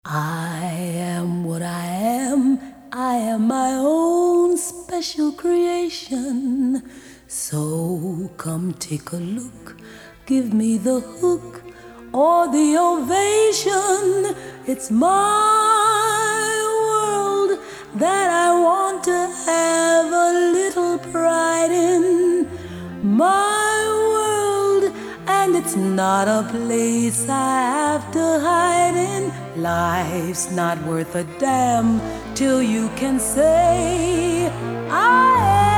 I am what I am. I am my own special creation. So come take a look. Give me the hook or the ovation. It's my world that I want to have a little pride in. My world, and it's not a place I have to hide in. Life's not worth a damn till you can say I am.